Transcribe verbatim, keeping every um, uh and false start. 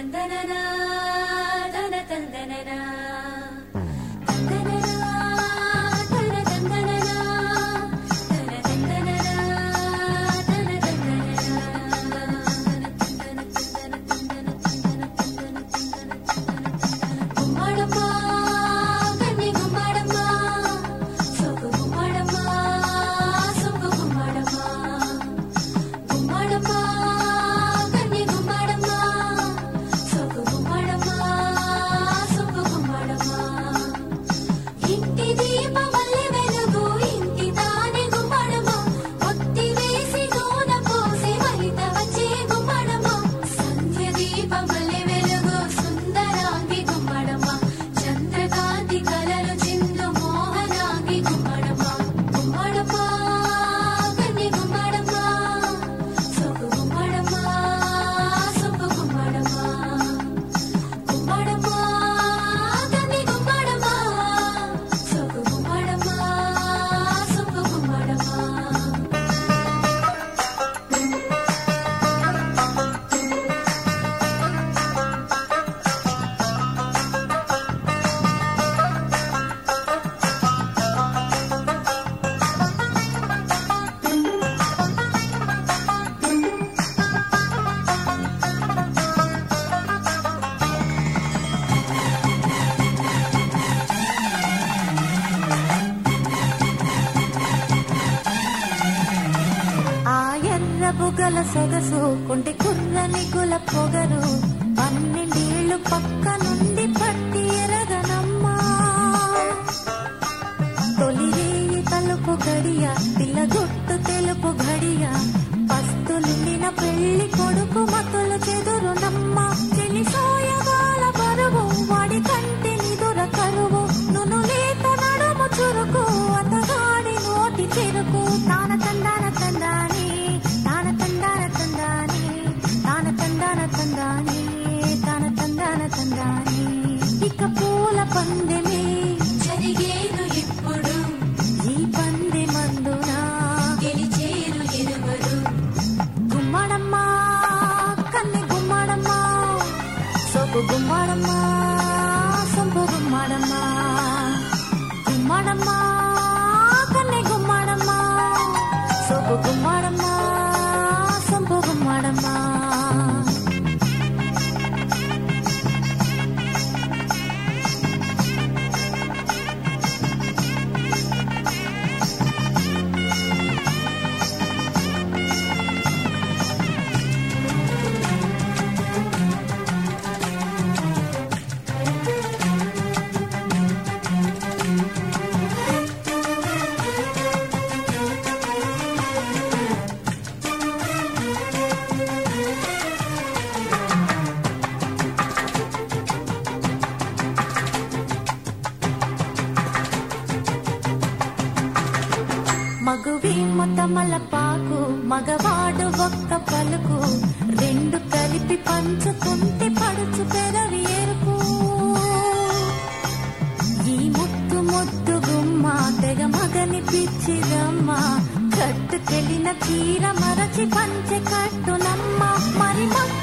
బుగల సొగసు కొంటి కుర్రని గుల పొగరు పన్నెండేళ్లు పక్క నుండి పట్టి ఎరగనమ్మా తొలి రేయి తలుపు గడియ పిల్లగొట్టు తెలుపు గడియ పస్తు నిండిన పెళ్లి కొడుకు మతులు చెదురునమ్మ చెలి సోయగాల బరువు వాడి కంటి నిదుర కరువు నును లేత నడుము చురుకు అతగాడి నోటి చెరుకు తాన తందాన తందాని తాన తందాన తందాని తాన తందాన తందాని తాన తందాన తందాని ఇక పూల పందెమే జరిగేను ఇప్పుడు ఈ పందె మందున గెలిచేరు ఇరువరు గుమ్మడమ్మా కన్నె గుమ్మడమ్మా సొప్పు గుమ్మడమ్మా సొంపు గుమ్మడమ్మా గుమ్మడమ్మా కన్నె గుమ్మడమ్మా సొప్పు గుమ్మడమ్మా సొంపు గుమ్మడమ్మా మగువేమో తమలపాకు మగవాడు ఒక్క పలుకు రెండు కలిపి పంచుకుంటే పడుచు పెదవి ఎరుపు ఈ ముద్దు ముద్దు గుమ్మ తెగ మగని పిచ్చిదమ్మ కట్టుకెళ్ళిన చీర మరచి పంచె కట్టునమ్మ మరి